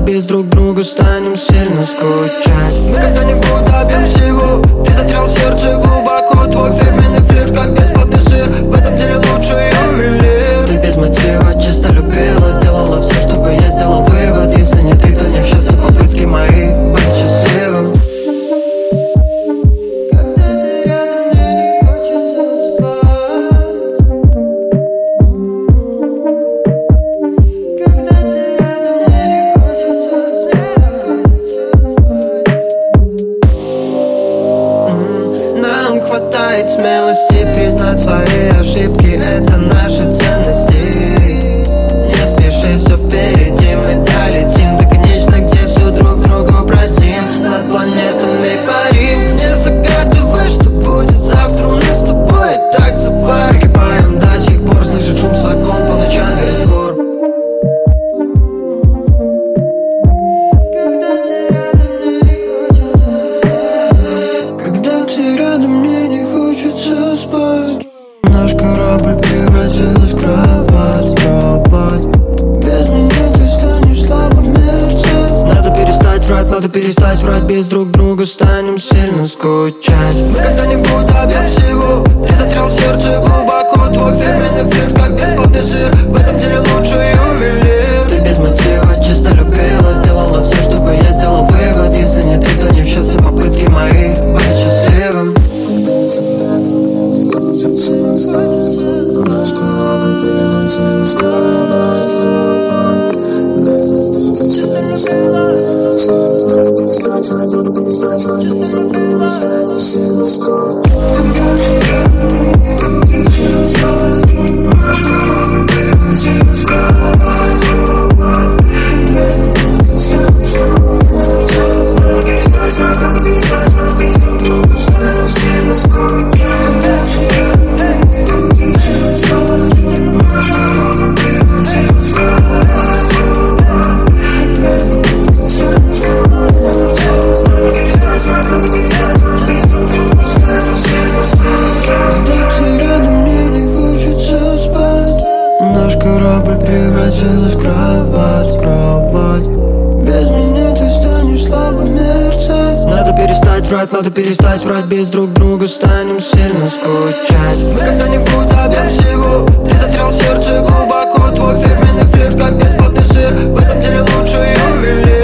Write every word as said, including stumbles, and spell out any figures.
без друг друга станем сильно скучать. Мы когда-нибудь добьемся всего. Ты затрял сердце глубоко. Твой фирменный флирт, как бесплатный сыр. В этом деле лучше ювелир. Ты без мотива чисто любила. Сделала все, чтобы я сделал вывод. Если не ты, то не в счет все попытки мои быть счастливым. Хватает смелости признать свои ошибки. Это наши ценности. Не спеши, все впереди. Мы долетим до конечной, где все друг друга простим. Над планетами парим. Не загадывай, что будет завтра. У нас с тобой и так за пар. Кипаем до сих пор. Слышит шум сакон по ночам весь двор. Когда ты рядом, мне не хочется спать. Когда ты рядом, мне не хочется спать. Наш корабль превратилась в кровать, кровать. Без меня ты станешь слабо мерцать. Надо перестать врать, надо перестать врать. Без друг друга станем сильно скучать. Мы когда-нибудь добьемся всего. Ты затрял сердце глубоко. Твой фирменный флирт, как бесплатный сыр. В этом деле лучше ювелир. Ты без мотива чисто любила. Сделала все, чтобы я сделал вывод. Если не ты, то не в счет все попытки мои быть счастливым. Наш корабль превратился в кровать, кровать. Наш корабль превратилась в кровать, кровать. Без меня ты станешь слабо мерцать. Надо перестать врать, надо перестать врать. Без друг друга станем сильно скучать. Мы когда-нибудь добьемся всего. Ты затрял сердце глубоко. Твой фирменный флирт, как бесплатный сыр. В этом деле лучше ювелир.